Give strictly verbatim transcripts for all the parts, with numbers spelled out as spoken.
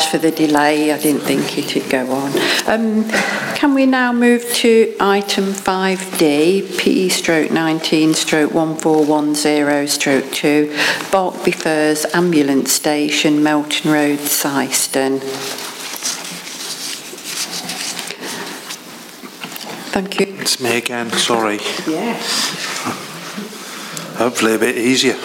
for the delay. I didn't think it'd go on. Um, can we now move to item five D, P stroke nineteen stroke one four one zero stroke two, Barkby Firs Ambulance Station, Melton Road, Syston. Thank you. It's me again, sorry. Yes. Hopefully a bit easier.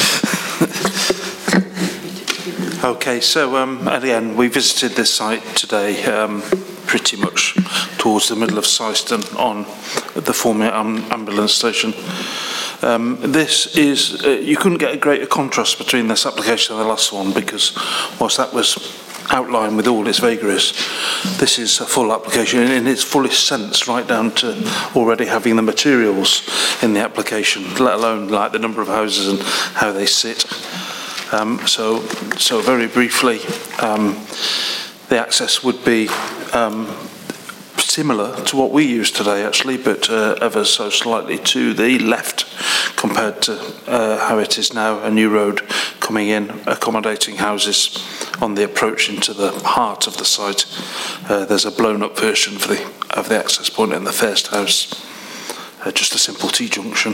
Okay, so um, again, we visited this site today, um, pretty much towards the middle of Syston on the former um, ambulance station. Um, this is, uh, you couldn't get a greater contrast between this application and the last one, because whilst that was outlined with all its vagaries, this is a full application in its fullest sense, right down to already having the materials in the application, let alone like the number of houses and how they sit. Um, so, so very briefly, um, the access would be um, similar to what we use today, actually, but uh, ever so slightly to the left compared to uh, how it is now, a new road coming in, accommodating houses on the approach into the heart of the site. Uh, there's a blown-up version for the, of the access point in the first house, uh, just a simple T-junction.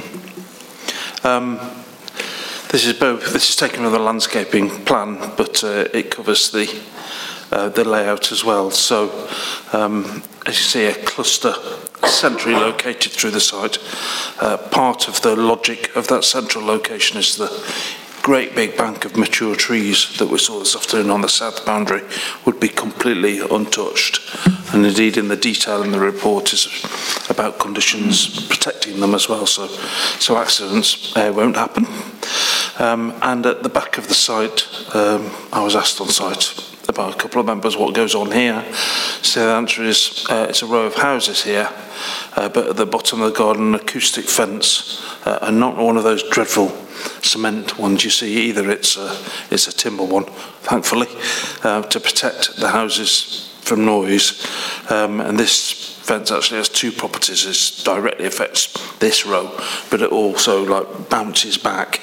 Um, This is both. This is taken from the landscaping plan, but uh, it covers the uh, the layout as well. So, um, as you see, a cluster centrally located through the site. Uh, part of the logic of that central location is the great big bank of mature trees that we saw this afternoon on the south boundary would be completely untouched, and indeed in the detail in the report is about conditions protecting them as well, so so accidents uh, won't happen. Um, and at the back of the site, um, I was asked on site by a couple of members what goes on here. So the answer is uh, it's a row of houses here, uh, but at the bottom of the garden, an acoustic fence, uh, and not one of those dreadful cement ones you see either. It's a, it's a timber one, thankfully, uh, to protect the houses from noise. Um, and this fence actually has two properties. It directly affects this row, but it also like bounces back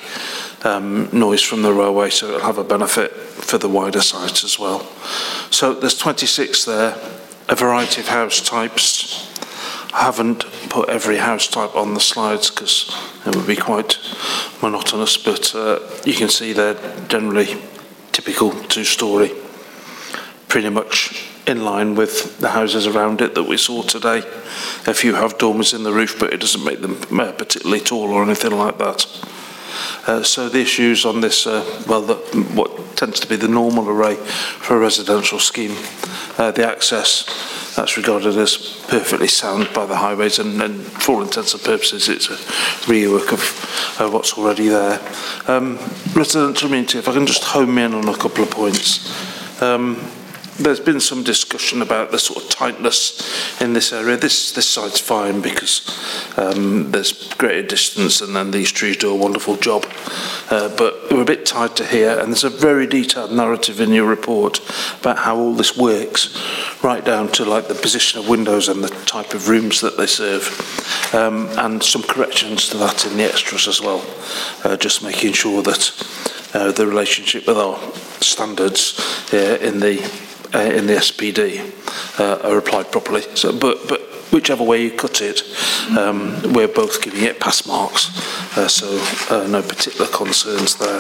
um, noise from the railway, so it'll have a benefit for the wider site as well. So there's twenty-six there, a variety of house types. I haven't put every house type on the slides because it would be quite monotonous, but uh, you can see they're generally typical two-storey, pretty much in line with the houses around it that we saw today. A few have dormers in the roof, but it doesn't make them particularly tall or anything like that. Uh, so the issues on this, uh, well, the, what tends to be the normal array for a residential scheme, uh, the access, that's regarded as perfectly sound by the highways, and, and for all intents and purposes it's a rework of uh, what's already there. Um, residential amenity, if I can just home in on a couple of points. Um, There's been some discussion about the sort of tightness in this area. This this site's fine because um, there's greater distance, and then these trees do a wonderful job. Uh, but we're a bit tight to here, and there's a very detailed narrative in your report about how all this works, right down to like the position of windows and the type of rooms that they serve, um, and some corrections to that in the extras as well. Uh, just making sure that uh, the relationship with our standards uh, in the Uh, in the S P D uh, are applied properly. So, but, but whichever way you cut it, um, we're both giving it pass marks, uh, so uh, no particular concerns there.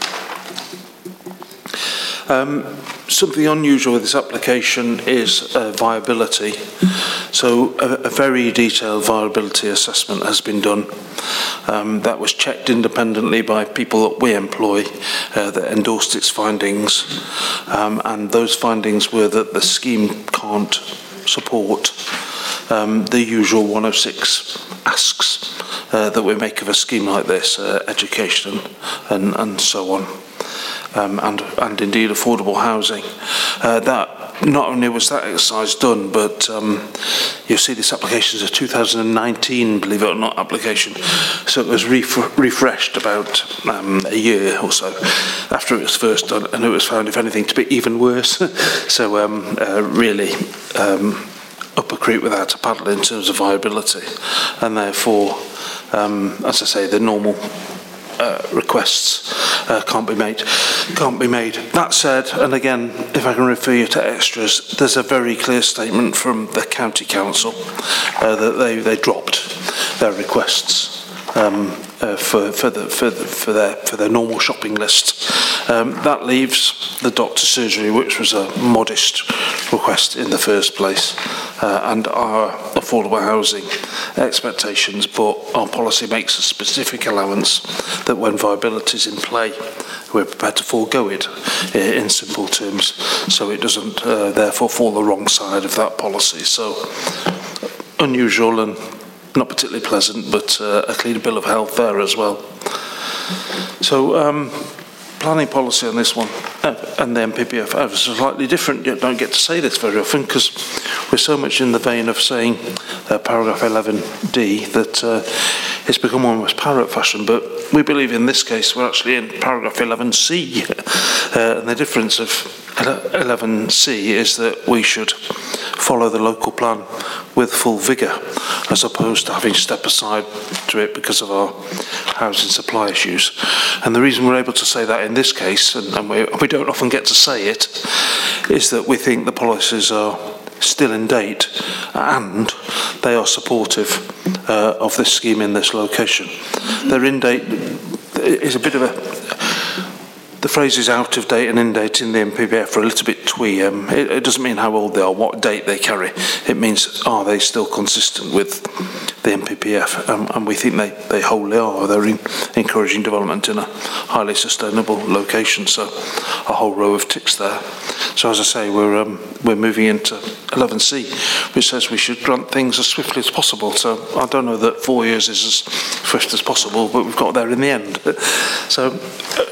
Um, something unusual with this application is uh, viability. So a, a very detailed viability assessment has been done. Um, that was checked independently by people that we employ uh, that endorsed its findings, um, and those findings were that the scheme can't support um, the usual one oh six asks uh, that we make of a scheme like this, uh, education and, and so on. Um, and, and indeed affordable housing. Uh, that not only was that exercise done, but um, you'll see this application is a two thousand nineteen, believe it or not, application. So it was ref refreshed about um, a year or so after it was first done, and it was found, if anything, to be even worse. So um, uh, really um, up a creek without a paddle in terms of viability, and therefore, um, as I say, the normal uh, requests uh, can't be made. Can't be made. That said, and again, if I can refer you to extras, there's a very clear statement from the County Council uh, that they, they dropped their requests um, uh, for, for, the, for, the, for, their, for their normal shopping list. Um, that leaves the doctor's surgery, which was a modest request in the first place, uh, and our affordable housing expectations, but our policy makes a specific allowance that when viability is in play, we're prepared to forego it in simple terms, so it doesn't uh, therefore fall the wrong side of that policy. So unusual and not particularly pleasant, but uh, a clean bill of health there as well. So um, planning policy on this one uh, and the M P P F is slightly different. You don't get to say this very often because we're so much in the vein of saying uh, paragraph eleven D that uh, it's become almost parrot fashion, but we believe in this case we're actually in paragraph eleven C, uh, and the difference of eleven C is that we should follow the local plan with full vigour, as opposed to having to step aside to it because of our housing supply issues. And the reason we're able to say that in this case, and, and we, we don't often get to say it, is that we think the policies are still in date and they are supportive uh, of this scheme in this location. They're in date is a bit of a... The phrase is out of date and in date in the M P P F are a little bit twee. Um, it, it doesn't mean how old they are, what date they carry. It means, are they still consistent with the M P P F? Um, and we think they, they wholly are. They're in, encouraging development in a highly sustainable location. So a whole row of ticks there. So as I say, we're, um, we're moving into eleven C, which says we should grant things as swiftly as possible. So I don't know that four years is as swift as possible, but we've got there in the end. So... Uh,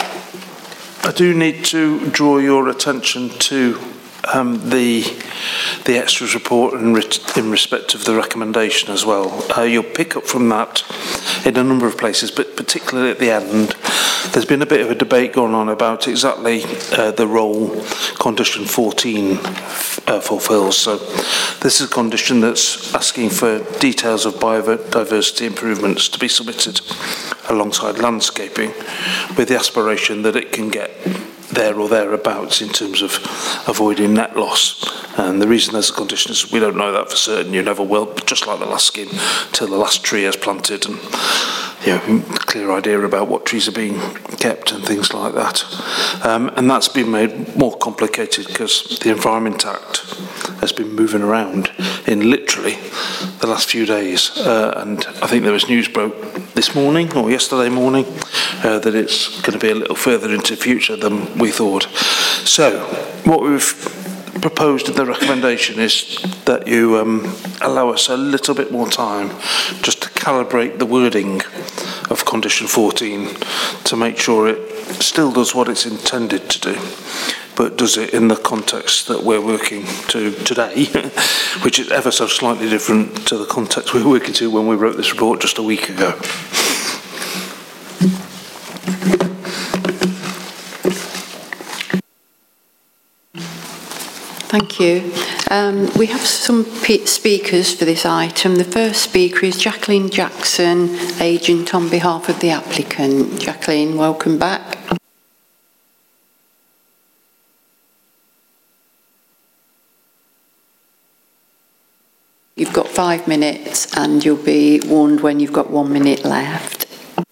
I do need to draw your attention to um, the the extras report in, re in respect of the recommendation as well. Uh, you'll pick up from that in a number of places, but particularly at the end. There's been a bit of a debate going on about exactly uh, the role condition fourteen uh, fulfills. So this is a condition that's asking for details of biodiversity improvements to be submitted alongside landscaping, with the aspiration that it can get there or thereabouts in terms of avoiding net loss. And the reason there's a condition is we don't know that for certain. You never will, but just like the last scheme, till the last tree is planted and you know, clear idea about what trees are being kept and things like that. Um, and that's been made more complicated because the Environment Act has been moving around in literally the last few days. Uh, and I think there was news broke this morning or yesterday morning uh, that it's going to be a little further into the future than we thought. So what we've proposed in the recommendation is that you um, allow us a little bit more time just to calibrate the wording of condition fourteen to make sure it still does what it's intended to do, but does it in the context that we're working to today, which is ever so slightly different to the context we were working to when we wrote this report just a week ago. Thank you. Um, we have some speakers for this item. The first speaker is Jacqueline Jackson, agent on behalf of the applicant. Jacqueline, welcome back. You've got five minutes and you'll be warned when you've got one minute left.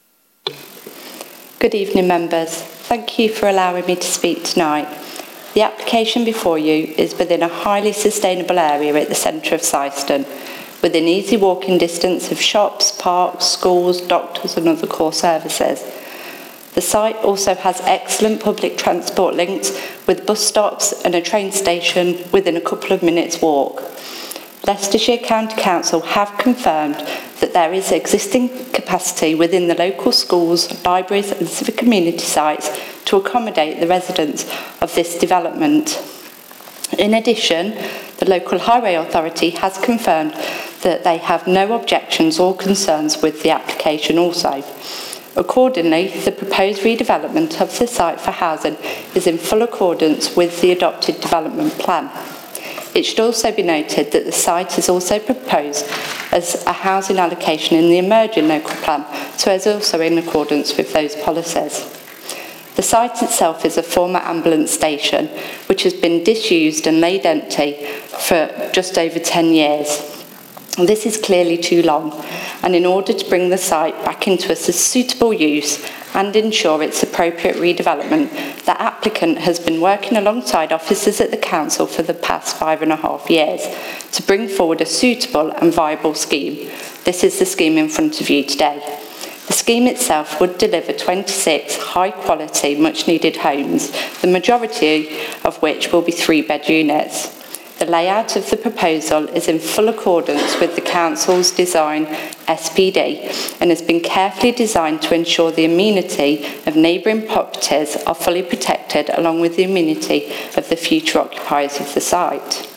Good evening, members. Thank you for allowing me to speak tonight. The application before you is within a highly sustainable area at the centre of Syston, within easy walking distance of shops, parks, schools, doctors and other core services. The site also has excellent public transport links with bus stops and a train station within a couple of minutes walk. Leicestershire County Council have confirmed that there is existing capacity within the local schools, libraries and civic community sites to accommodate the residents of this development. In addition, the local highway authority has confirmed that they have no objections or concerns with the application also. Accordingly, the proposed redevelopment of the site for housing is in full accordance with the adopted development plan. It should also be noted that the site is also proposed as a housing allocation in the emerging local plan so as also in accordance with those policies. The site itself is a former ambulance station which has been disused and laid empty for just over ten years. This is clearly too long, and in order to bring the site back into a suitable use and ensure its appropriate redevelopment, the applicant has been working alongside officers at the council for the past five and a half years to bring forward a suitable and viable scheme. This is the scheme in front of you today. The scheme itself would deliver twenty-six high-quality, much-needed homes, the majority of which will be three-bed units. The layout of the proposal is in full accordance with the Council's design S P D and has been carefully designed to ensure the amenity of neighbouring properties are fully protected along with the amenity of the future occupiers of the site.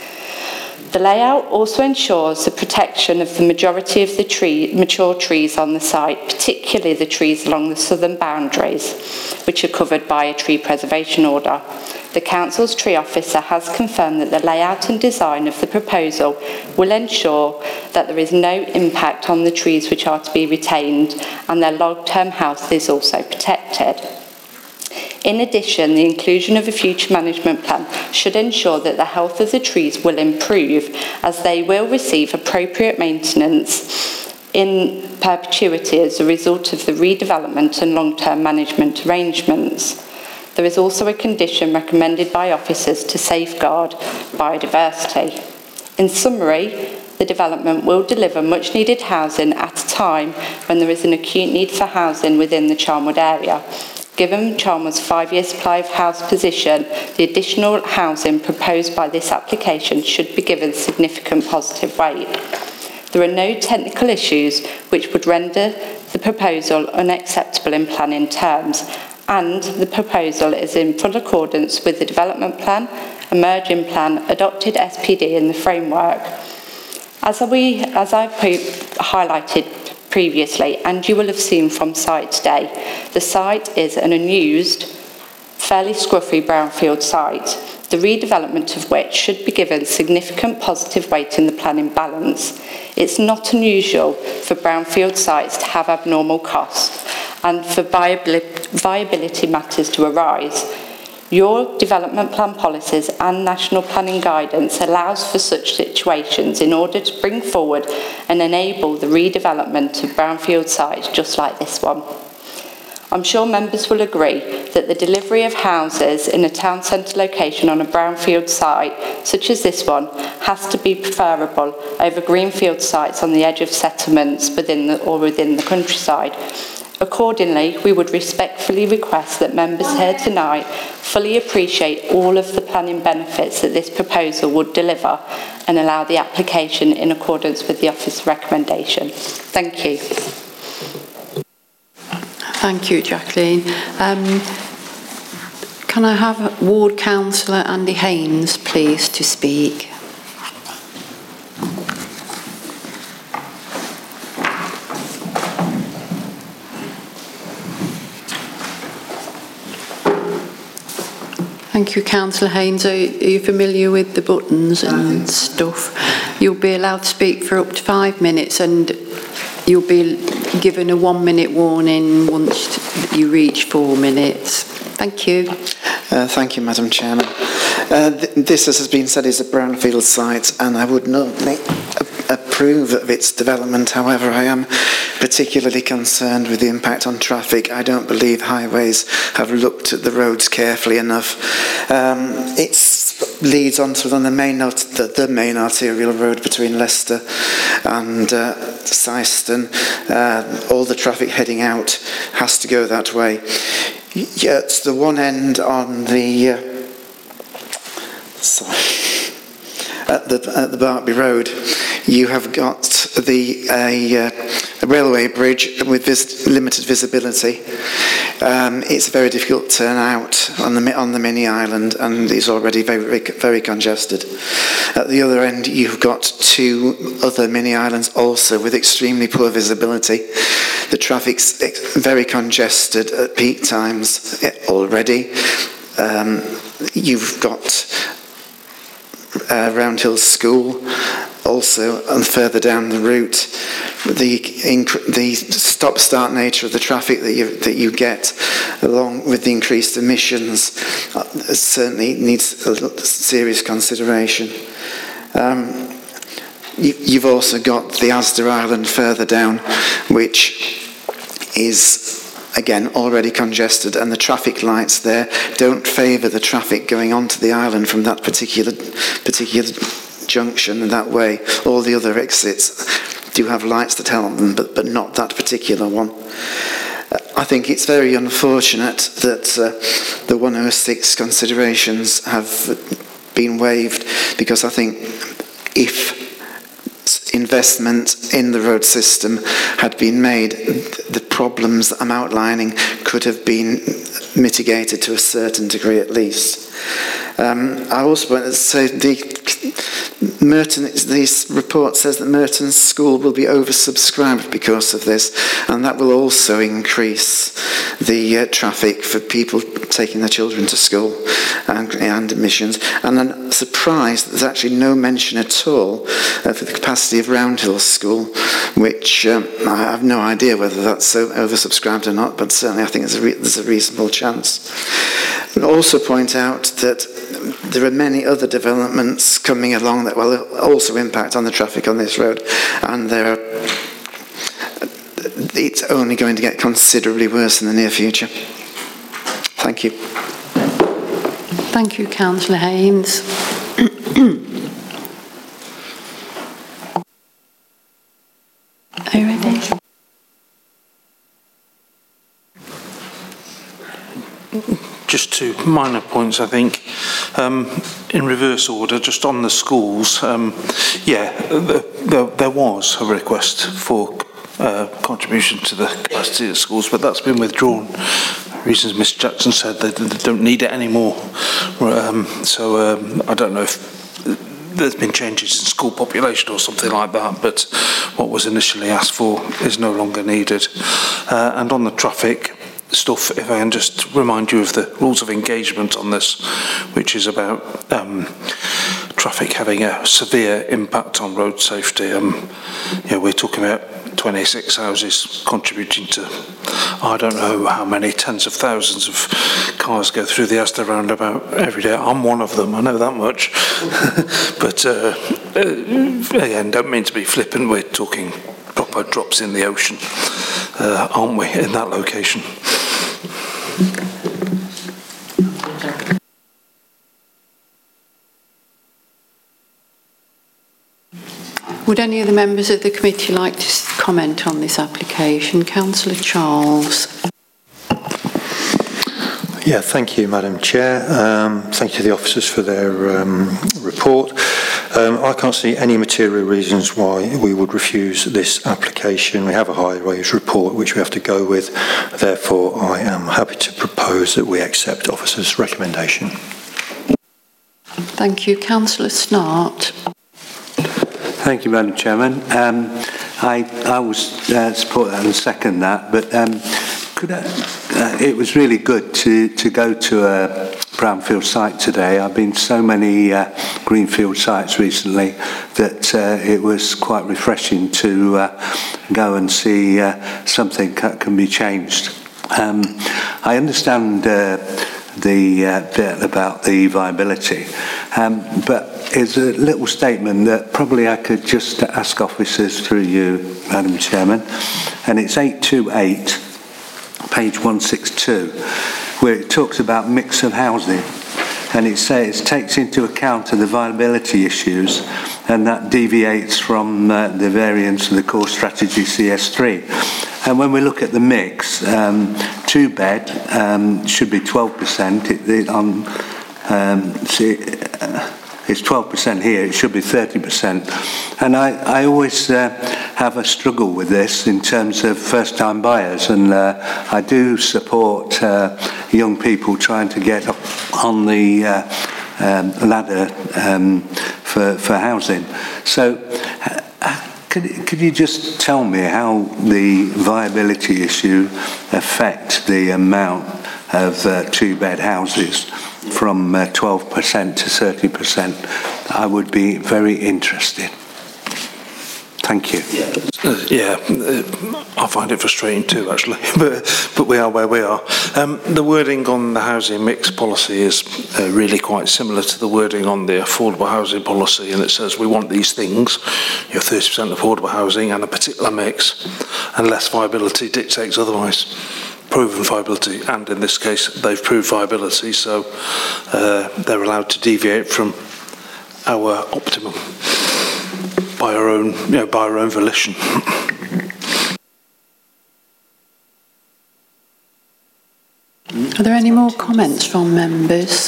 The layout also ensures the protection of the majority of the tree, mature trees on the site, particularly the trees along the southern boundaries, which are covered by a tree preservation order. The Council's tree officer has confirmed that the layout and design of the proposal will ensure that there is no impact on the trees which are to be retained and their long-term health is also protected. In addition, the inclusion of a future management plan should ensure that the health of the trees will improve as they will receive appropriate maintenance in perpetuity as a result of the redevelopment and long-term management arrangements. There is also a condition recommended by officers to safeguard biodiversity. In summary, the development will deliver much-needed housing at a time when there is an acute need for housing within the Charnwood area. Given Charnwood's five-year supply of house position, the additional housing proposed by this application should be given significant positive weight. There are no technical issues which would render the proposal unacceptable in planning terms, and the proposal is in full accordance with the development plan, emerging plan, adopted S P D in the framework. As, we, as I've highlighted previously, and you will have seen from site today, the site is an unused, fairly scruffy brownfield site, the redevelopment of which should be given significant positive weight in the planning balance. It's not unusual for brownfield sites to have abnormal costs and for viability matters to arise. Your development plan policies and national planning guidance allows for such situations in order to bring forward and enable the redevelopment of brownfield sites just like this one. I'm sure members will agree that the delivery of houses in a town centre location on a brownfield site, such as this one, has to be preferable over greenfield sites on the edge of settlements within the, or within the countryside. Accordingly, we would respectfully request that members here tonight fully appreciate all of the planning benefits that this proposal would deliver and allow the application in accordance with the Office recommendation. Thank you. Thank you, Jacqueline. Um, can I have Ward Councillor Andy Haynes, please, to speak? Thank you, Councillor Haynes. Are, are you familiar with the buttons and stuff? You'll be allowed to speak for up to five minutes and you'll be given a one minute warning once you reach four minutes. Thank you. Uh, thank you, Madam Chairman. Uh, th this, as has been said, is a brownfield site and I would normally approve of its development. However, I am particularly concerned with the impact on traffic. I don't believe highways have looked at the roads carefully enough. Um, it leads on to the main, the, the main arterial road between Leicester and uh, Syston. Uh, all the traffic heading out has to go that way. Yeah, it's the one end on the uh, sorry, at the at the Barkby Road. You have got the a, uh, a railway bridge with vis limited visibility. Um, it's a very difficult turn out on the on the mini island, and is already very very congested. At the other end, you've got two other mini islands also with extremely poor visibility. The traffic's very congested at peak times already. Um, you've got uh, Roundhill School also, and further down the route. the the stop-start nature of the traffic that you that you get, along with the increased emissions, uh, certainly needs a serious consideration. Um, you, you've also got the Asda Island further down, which is again already congested, and the traffic lights there don't favour the traffic going onto the island from that particular particular junction in that way. All the other exits do have lights that help them, but, but not that particular one. Uh, I think it's very unfortunate that uh, the one oh six considerations have been waived, because I think if investment in the road system had been made, the problems that I'm outlining could have been mitigated to a certain degree at least. Um, I also want to say the Merton, this report says that Merton's school will be oversubscribed because of this, and that will also increase the uh, traffic for people taking their children to school and, and admissions. And I'm surprised that there's actually no mention at all uh, for the capacity of Roundhill School, which um, I have no idea whether that's so oversubscribed or not, but certainly I think there's a, re there's a reasonable chance. And also point out that there are many other developments coming along that will also impact on the traffic on this road, and there are, it's only going to get considerably worse in the near future. Thank you. Thank you, Councillor Haynes. Are you ready? Just two minor points, I think. Um, in reverse order, just on the schools, um, yeah, the, the, there was a request for uh, contribution to the capacity of schools, but that's been withdrawn. Reasons Miss Jackson said they, they don't need it anymore. Um, so um, I don't know if there's been changes in school population or something like that, but what was initially asked for is no longer needed. Uh, and on the traffic stuff, if I can just remind you of the rules of engagement on this, which is about um, traffic having a severe impact on road safety. Um, you know, we're talking about twenty-six houses contributing to, I don't know how many tens of thousands of cars go through the Asda roundabout every day. I'm one of them, I know that much. But uh, again, don't mean to be flippant, we're talking proper drops in the ocean, uh, aren't we, in that location? Would any of the members of the committee like to comment on this application? Councillor Charles. Yeah, thank you, Madam Chair. Um, thank you to the officers for their um, report. Um, I can't see any material reasons why we would refuse this application. We have a highways report which we have to go with. Therefore, I am happy to propose that we accept officers' recommendation. Thank you. Councillor Snart. Thank you, Madam Chairman. Um, I, I will uh, support that and second that, but um, could I, uh, it was really good to, to go to a brownfield site today. I've been to so many uh, greenfield sites recently that uh, it was quite refreshing to uh, go and see uh, something that can be changed. Um, I understand uh, the uh, bit about the viability, um, but it's a little statement that probably I could just ask officers through you, Madam Chairman, and it's eight two eight, page one sixty-two, where it talks about mix of housing, and it says it takes into account of the viability issues, and that deviates from uh, the variance of the core strategy C S three. And when we look at the mix, um, two bed um, should be twelve percent. It, it, on, um, see, uh, it's twelve percent here, it should be thirty percent. And I, I always uh, have a struggle with this in terms of first-time buyers, and uh, I do support uh, young people trying to get up on the uh, um, ladder um, for, for housing. So uh, could, could you just tell me how the viability issue affect the amount of uh, two-bed houses from uh, twelve percent to thirty percent? I would be very interested. Thank you. Uh, yeah, uh, I find it frustrating too, actually, but but we are where we are. Um, the wording on the housing mix policy is uh, really quite similar to the wording on the affordable housing policy, and it says we want these things, you know, thirty percent affordable housing and a particular mix, unless viability dictates otherwise. Proven viability, and in this case, they've proved viability, so uh, they're allowed to deviate from our optimum by our own, you know, by our own volition. Are there any more comments from members?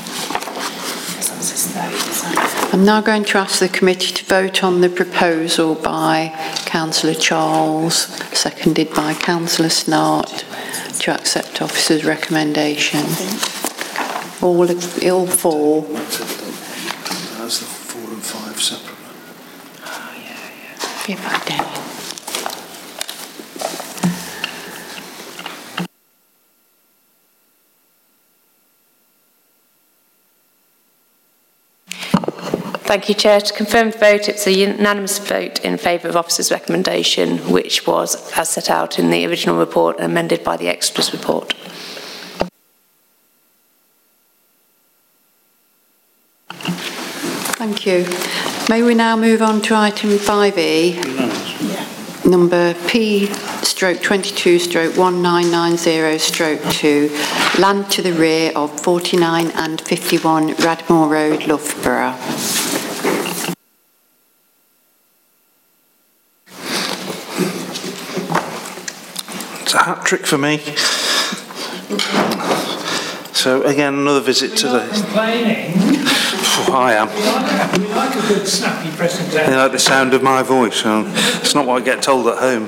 I'm now going to ask the committee to vote on the proposal by Councillor Charles, seconded by Councillor Snart, to accept officer's recommendation. All, all four. That's the four and five separate. Oh, yeah, yeah. Give that down. Thank you, Chair. To confirm the vote, it's a unanimous vote in favour of officer's recommendation, which was as set out in the original report and amended by the extras report. Thank you. May we now move on to item five E, yeah. Number P stroke twenty-two stroke one nine nine zero stroke two, land to the rear of forty-nine and fifty-one Radmore Road, Loughborough. It's a hat trick for me. So again, another visit to the. Complaining. Oh, I am. We like, we like a good snappy presentation. They like the sound of my voice. Um, it's not what I get told at home.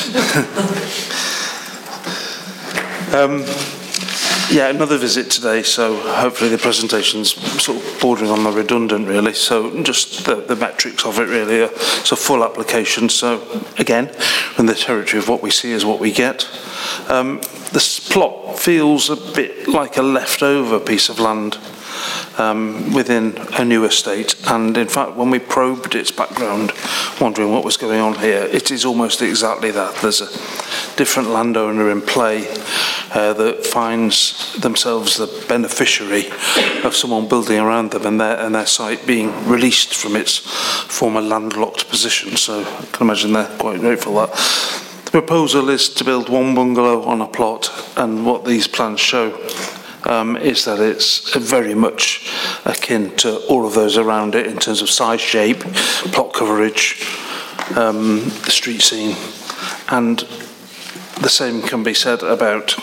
um, yeah, another visit today. So hopefully the presentation's sort of bordering on the redundant, really. So just the, the metrics of it, really. It's a full application. So again, in the territory of what we see is what we get. Um, this plot feels a bit like a leftover piece of land um, within a new estate, and in fact when we probed its background, wondering what was going on here, it is almost exactly that. There's a different landowner in play uh, that finds themselves the beneficiary of someone building around them and their, and their site being released from its former landlocked position, so I can imagine they're quite grateful for that. The proposal is to build one bungalow on a plot, and what these plans show um, is that it's very much akin to all of those around it in terms of size, shape, plot coverage, um, the street scene, and the same can be said about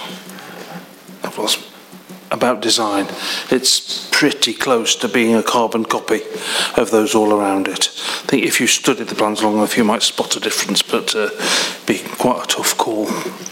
about design. It's pretty close to being a carbon copy of those all around it. I think if you studied the plans long enough, you might spot a difference, but uh, be quite a tough call.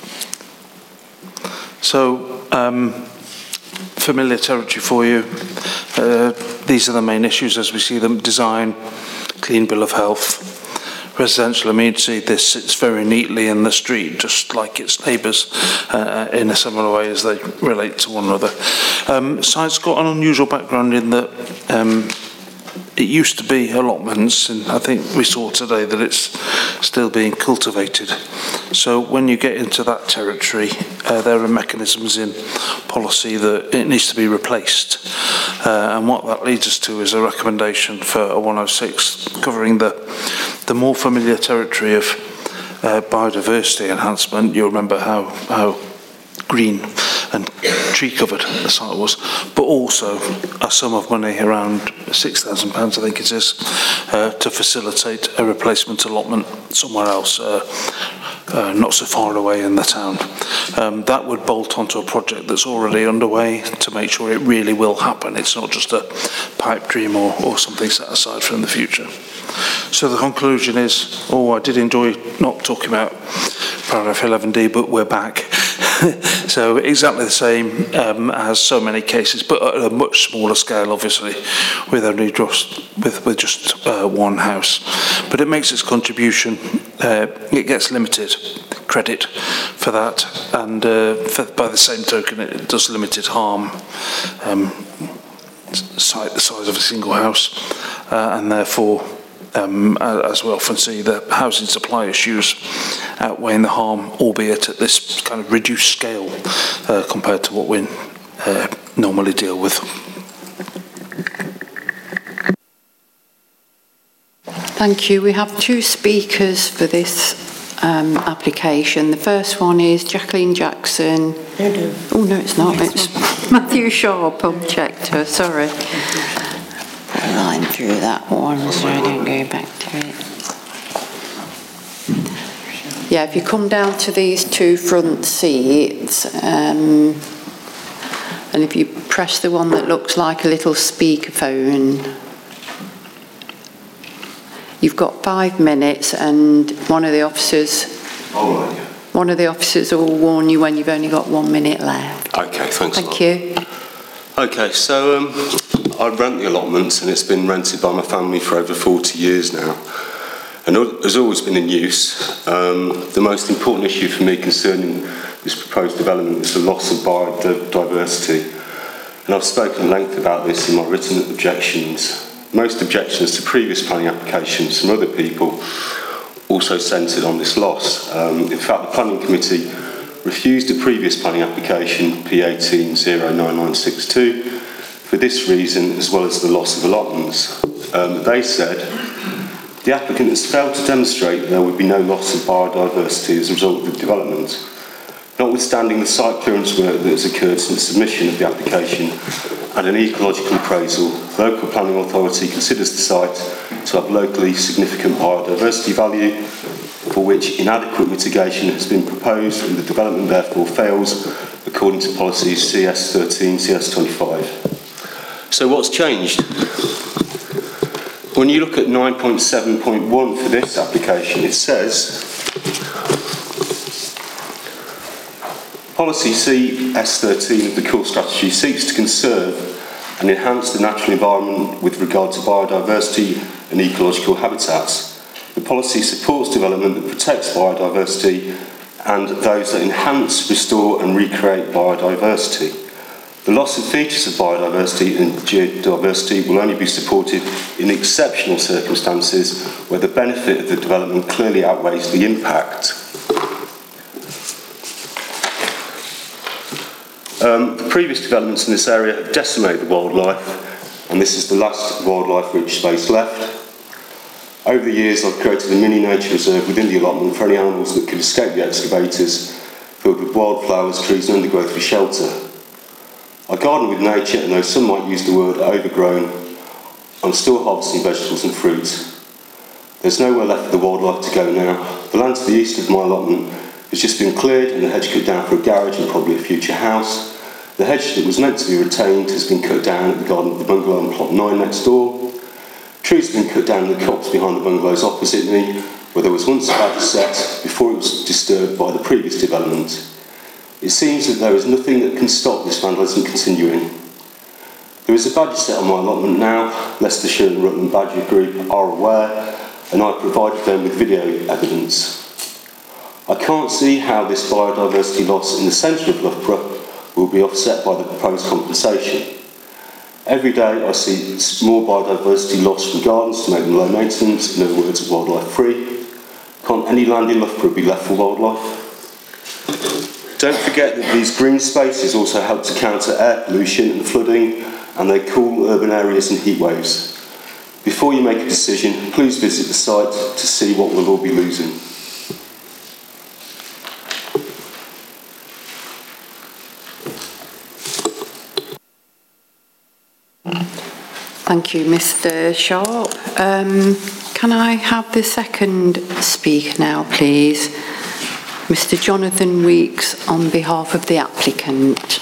So, um, familiar territory for you. Uh, these are the main issues as we see them: design, clean bill of health. Residential amenity, this sits very neatly in the street, just like its neighbours, uh, in a similar way as they relate to one another. Um, site's got an unusual background in that um, it used to be allotments, and I think we saw today that it's still being cultivated. So when you get into that territory, uh, there are mechanisms in policy that it needs to be replaced. Uh, and what that leads us to is a recommendation for a one oh six covering the, the more familiar territory of uh, biodiversity enhancement. You'll remember how, how green and tree covered the site was, but also a sum of money around six thousand pounds, I think it is, uh, to facilitate a replacement allotment somewhere else, uh, uh, not so far away in the town. Um, that would bolt onto a project that's already underway to make sure it really will happen. It's not just a pipe dream or, or something set aside for in the future. So the conclusion is, oh, I did enjoy not talking about paragraph eleven D, but we're back. So exactly the same um, as so many cases, but at a much smaller scale, obviously, with only just with, with just uh, one house. But it makes its contribution. Uh, it gets limited credit for that, and uh, for, by the same token, it does limited harm. Um, site the size of a single house, uh, and therefore um, as we often see, the housing supply issues outweighing the harm, albeit at this kind of reduced scale uh, compared to what we uh, normally deal with. Thank you. We have two speakers for this um, application. The first one is Jacqueline Jackson. No, no. Oh, no, it's not. It's Matthew Sharp, objector. Sorry. Put a line through that one so I don't go back to it. Yeah, if you come down to these two front seats, um, and if you press the one that looks like a little speakerphone, you've got five minutes, and one of the officers, All right, yeah. one of the officers will warn you when you've only got one minute left. Okay, thanks a lot. Thank you. Okay, so um, I rent the allotments, and it's been rented by my family for over forty years now, and it has always been in use. Um, the most important issue for me concerning this proposed development is the loss of biodiversity, and I've spoken at length about this in my written objections. Most objections to previous planning applications from other people also centred on this loss. Um, in fact, the Planning Committee refused a previous planning application, P eighteen zero nine nine six two, for this reason, as well as the loss of allotments. Um, they said the applicant has failed to demonstrate that there would be no loss of biodiversity as a result of the development. Notwithstanding the site clearance work that has occurred since submission of the application and an ecological appraisal, the local planning authority considers the site to have locally significant biodiversity value, for which inadequate mitigation has been proposed, and the development therefore fails according to policies C S thirteen, C S twenty-five. So what's changed? When you look at nine point seven point one for this application, it says Policy C S thirteen of the core strategy seeks to conserve and enhance the natural environment with regard to biodiversity and ecological habitats. The policy supports development that protects biodiversity and those that enhance, restore and recreate biodiversity. The loss of features of biodiversity and geodiversity will only be supported in exceptional circumstances where the benefit of the development clearly outweighs the impact. Um, the previous developments in this area have decimated the wildlife, and this is the last wildlife-rich space left. Over the years, I've created a mini nature reserve within the allotment for any animals that could escape the excavators, filled with wildflowers, trees and undergrowth for shelter. I garden with nature, and though some might use the word overgrown, I'm still harvesting vegetables and fruits. There's nowhere left for the wildlife to go now. The land to the east of my allotment has just been cleared and the hedge cut down for a garage and probably a future house. The hedge that was meant to be retained has been cut down at the garden of the bungalow on plot nine next door. Trees have been cut down in the copse behind the bungalows opposite me, where there was once a badger set before it was disturbed by the previous development. It seems that there is nothing that can stop this vandalism continuing. There is a badger set on my allotment now. Leicestershire and Rutland Badger Group are aware, and I provided them with video evidence. I can't see how this biodiversity loss in the centre of Loughborough will be offset by the proposed compensation. Every day I see more biodiversity loss from gardens to make them low maintenance, in other words, wildlife free. Can't any land in Loughborough be left for wildlife? Don't forget that these green spaces also help to counter air pollution and flooding, and they cool urban areas and heat waves. Before you make a decision, please visit the site to see what we'll all be losing. Thank you, Mr Sharp. Um, can I have the second speaker now, please? Mr Jonathan Weeks, on behalf of the applicant.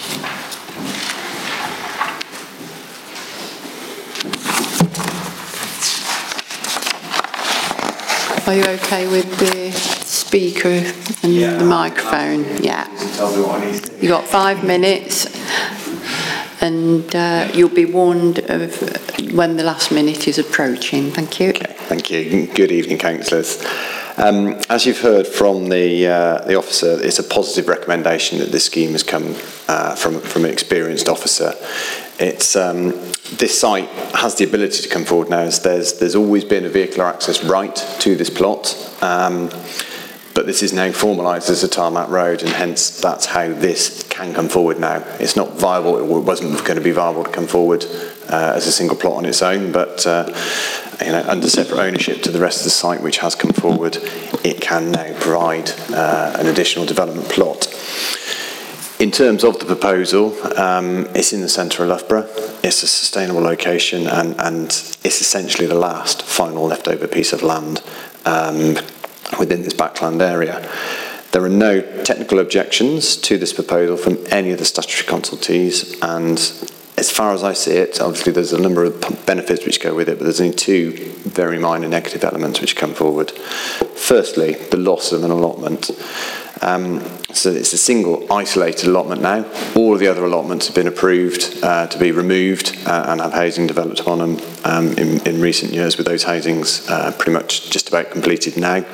Are you okay with the speaker and yeah, the microphone? Yeah. You've got five minutes. And uh, you'll be warned of when the last minute is approaching. Thank you. Okay, thank you. Good evening, councillors. Um, as you've heard from the uh, the officer, it's a positive recommendation that this scheme has come uh, from from an experienced officer It's um, this site has the ability to come forward now. As there's there's always been a vehicular access right to this plot, um, but this is now formalised as a tarmac road, and hence that's how this can come forward now. It's not viable. It wasn't going to be viable to come forward uh, as a single plot on its own, but uh, you know, under separate ownership to the rest of the site, which has come forward, it can now provide uh, an additional development plot. In terms of the proposal, um, it's in the centre of Loughborough. It's a sustainable location, and, and it's essentially the last final leftover piece of land um, within this backland area. There are no technical objections to this proposal from any of the statutory consultees, and as far as I see it, obviously there's a number of benefits which go with it, but there's only two very minor negative elements which come forward. Firstly, the loss of an allotment. Um, so it's a single isolated allotment now. All of the other allotments have been approved uh, to be removed uh, and have housing developed upon them um, in, in recent years, with those housings uh, pretty much just about completed now.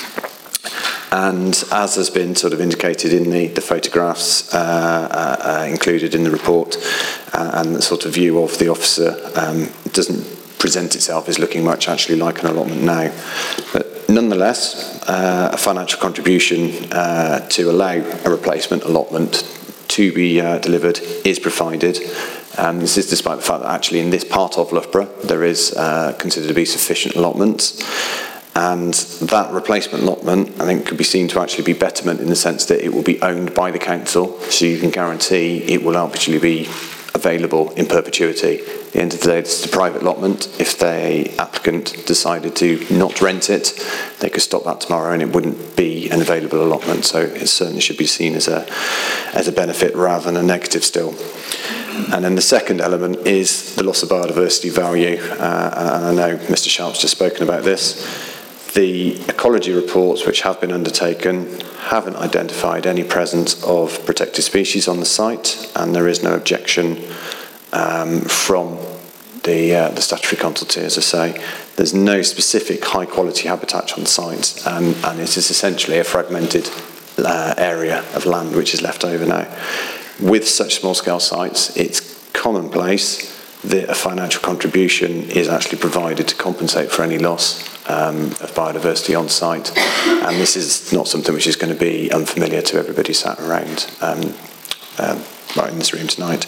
And as has been sort of indicated in the, the photographs uh, uh, uh, included in the report, uh, and the sort of view of the officer um, doesn't present itself as looking much actually like an allotment now. But nonetheless, uh, a financial contribution uh, to allow a replacement allotment to be uh, delivered is provided. Um, this is despite the fact that actually in this part of Loughborough there is uh, considered to be sufficient allotments. And that replacement allotment, I think, could be seen to actually be betterment in the sense that it will be owned by the council, so you can guarantee it will actually be available in perpetuity. At the end of the day, this is a private allotment. If the applicant decided to not rent it, they could stop that tomorrow and it wouldn't be an available allotment. So it certainly should be seen as a, as a benefit rather than a negative still. And then the second element is the loss of biodiversity value. Uh, and I know Mister Sharp's just spoken about this. The ecology reports which have been undertaken haven't identified any presence of protected species on the site, and there is no objection um, from the, uh, the statutory consultee, as I say. There's no specific high quality habitat on the site, and, and it is essentially a fragmented uh, area of land which is left over now. With such small scale sites, it's commonplace that a financial contribution is actually provided to compensate for any loss um, of biodiversity on site, and this is not something which is going to be unfamiliar to everybody sat around um, uh, right in this room tonight.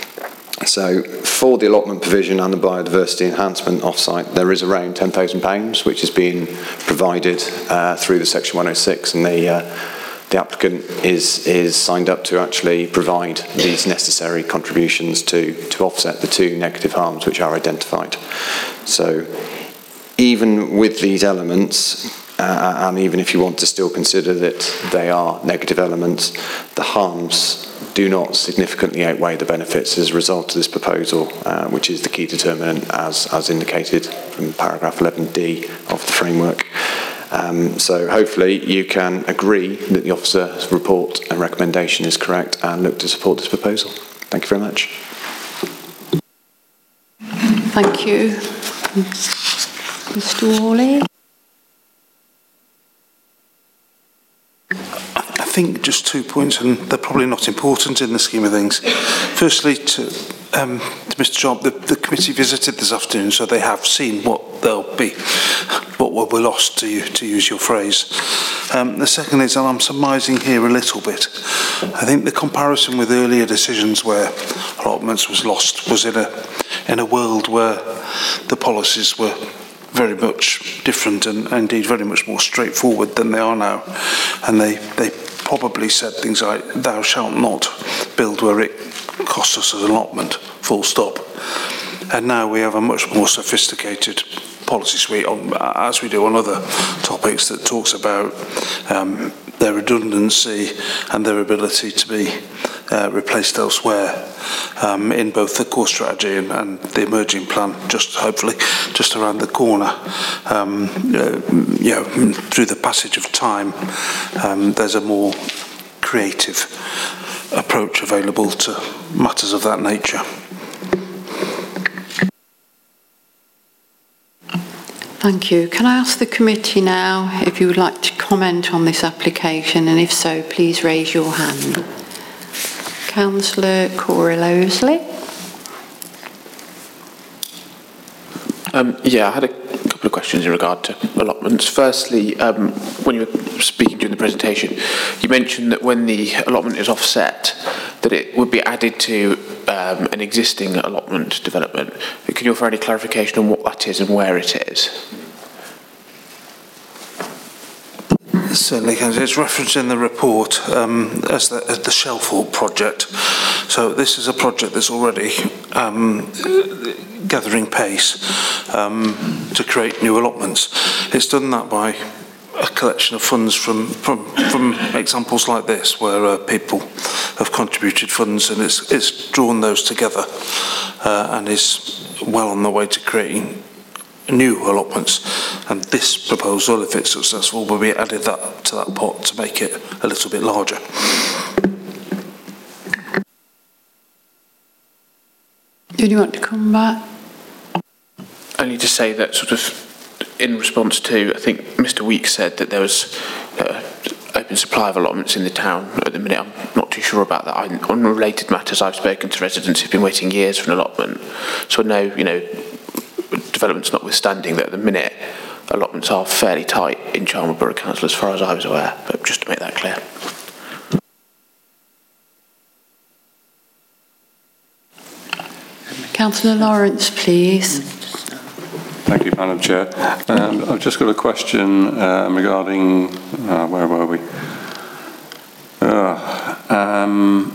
So for the allotment provision and the biodiversity enhancement off-site, there is around ten thousand pounds which is being provided uh, through the Section one oh six, and the uh, the applicant is is signed up to actually provide these necessary contributions to to offset the two negative harms which are identified. So even with these elements, uh, and even if you want to still consider that they are negative elements, the harms do not significantly outweigh the benefits as a result of this proposal, uh, which is the key determinant as, as indicated from paragraph eleven D of the framework. Um, so hopefully you can agree that the officer's report and recommendation is correct and look to support this proposal. Thank you very much. Thank you. Mister Worley? I think just two points, and they're probably not important in the scheme of things. Firstly, to, um, to Mister Sharp, the, the committee visited this afternoon, so they have seen what they'll be, what will be lost, to you, to use your phrase. Um, the second is, and I'm surmising here a little bit, I think the comparison with earlier decisions where allotments was lost was in a in a world where the policies were very much different and, and indeed very much more straightforward than they are now, and they they probably said things like "thou shalt not build where it costs us an allotment," full stop. And now we have a much more sophisticated policy suite, on, as we do on other topics, that talks about um, their redundancy and their ability to be uh, replaced elsewhere um, in both the core strategy and, and the emerging plan, just hopefully just around the corner. Um, uh, you know, through the passage of time, um, there's a more creative approach available to matters of that nature. Thank you. Can I ask the committee now if you would like to comment on this application, and if so, please raise your hand. Councillor Corey Lowesley. Um, yeah, I had a couple of questions in regard to allotments. Firstly, um, when you were speaking during the presentation, you mentioned that when the allotment is offset, that it would be added to um, an existing allotment development. Can you offer any clarification on what that is and where it is? Certainly can. It's referenced in the report um, as, the, as the Shelford project. So this is a project that's already um, gathering pace um, to create new allotments. It's done that by a collection of funds from from, from examples like this, where uh, people have contributed funds, and it's it's drawn those together uh, and is well on the way to creating new allotments. And this proposal, if it's successful, will be added that to that pot to make it a little bit larger. Did you want to come back? Only to say that sort of in response to, I think Mister Weeks said that there was uh, open supply of allotments in the town at the minute. I'm not too sure about that. I, on related matters, I've spoken to residents who've been waiting years for an allotment. So I know, you know, developments notwithstanding, that at the minute allotments are fairly tight in Charnwood Borough Council as far as I was aware, but just to make that clear. Councillor Lawrence, please. Thank you, Madam Chair. Um, I've just got a question um, regarding, uh, where were we? Uh, um,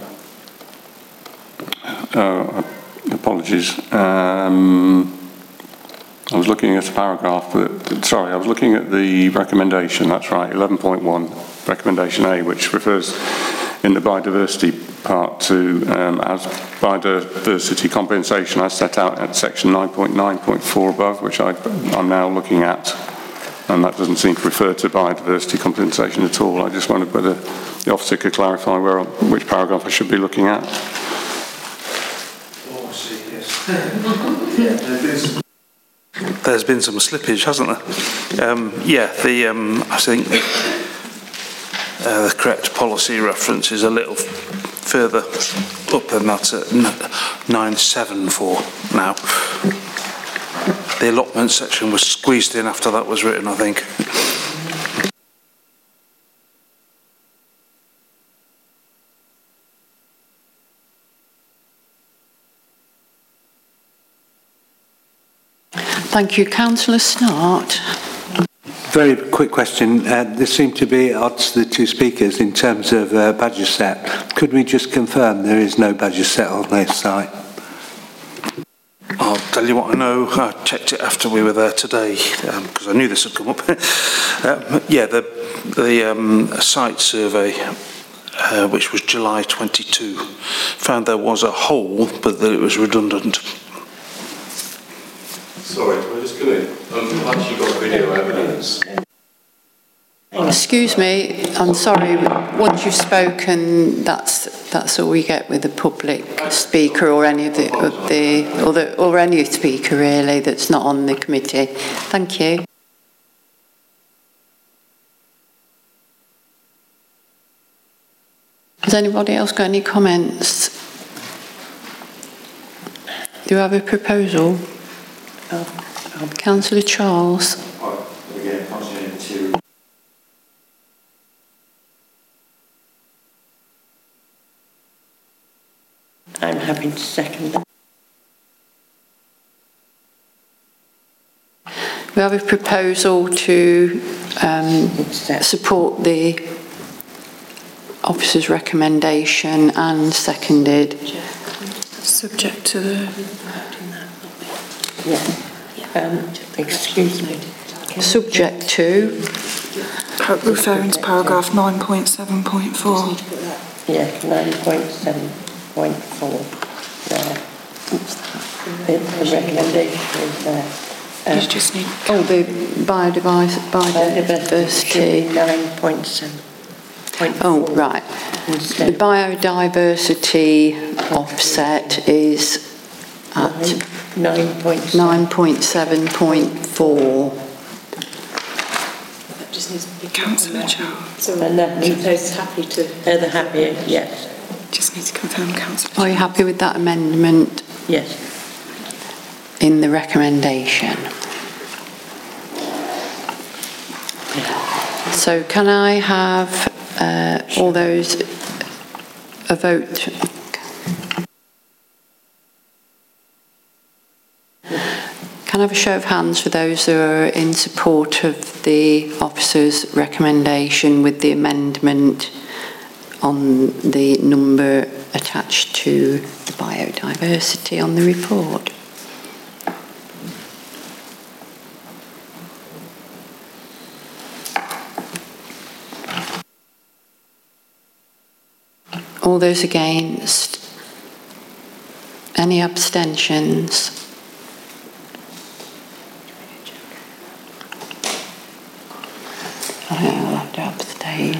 uh, apologies. Um, I was looking at a paragraph, that, sorry, I was looking at the recommendation, that's right, eleven point one, recommendation A, which refers in the biodiversity part to um, as biodiversity compensation as set out at section nine point nine point four above, which I, I'm now looking at, and that doesn't seem to refer to biodiversity compensation at all. I just wondered whether the officer could clarify where, which paragraph I should be looking at. Oh, I see, yes. There's been some slippage, hasn't there? Um, yeah, the um, I think uh, the correct policy reference is a little further up, and that's at nine seven four now. The allotment section was squeezed in after that was written, I think. Thank you. Councillor Snart. Very quick question. Uh, there seem to be at odds the two speakers in terms of uh, badger set. Could we just confirm there is no badger set on this site? I'll tell you what I know. I checked it after we were there today because um, I knew this would come up. uh, yeah, the, the um, site survey, uh, which was July twenty-two, found there was a hole, but that it was redundant. Sorry, we're just going to... I've actually got video evidence. Excuse me, I'm sorry. Once you've spoken, that's that's all we get with the public speaker or any of the, of the or the or any speaker really that's not on the committee. Thank you. Has anybody else got any comments? Do you have a proposal? Oh, Councillor Charles. I'm happy to second that. We have a proposal to um, support the officer's recommendation and seconded. Subject to the... Yeah. Um, excuse me. Subject to... Referring to paragraph nine point seven point four. Yeah, nine point seven point four. There. The, the recommendation is there. Um, you just need... Oh, the biodiversity... biodiversity. nine point seven. Oh, right. Instead. The biodiversity offset is at nine point seven point four. That just needs to be Councillor Charles. So and that needs happy to... Uh, the happy, yes. Just need to confirm, Councillor. Are you happy with that amendment? Yes. in the recommendation. So can I have uh, all those a vote? Can I have a show of hands for those who are in support of the officer's recommendation with the amendment on the number attached to the biodiversity on the report? All those against? Any abstentions? I think I'll have to abstain.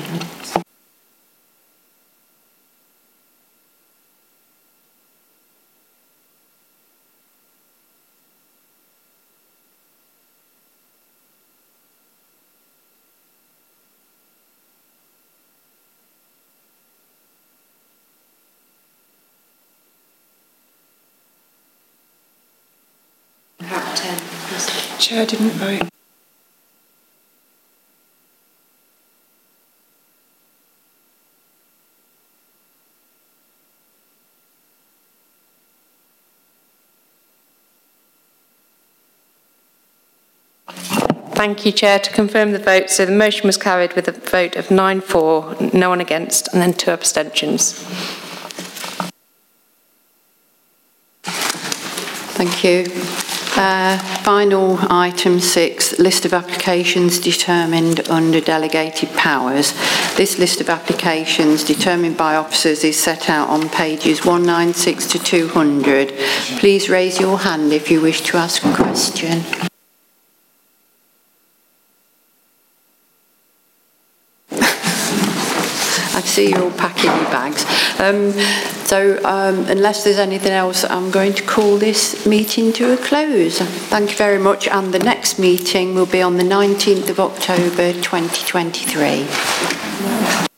Chair didn't vote. Thank you, Chair. To confirm the vote, so the motion was carried with a vote of nine four, no one against, and then two abstentions. Thank you. Uh, final item six, list of applications determined under delegated powers. This list of applications determined by officers is set out on pages one ninety-six to two hundred. Please raise your hand if you wish to ask a question. I see you're all packing your bags. Um, so um, unless there's anything else, I'm going to call this meeting to a close. Thank you very much. And the next meeting will be on the nineteenth of October twenty twenty-three.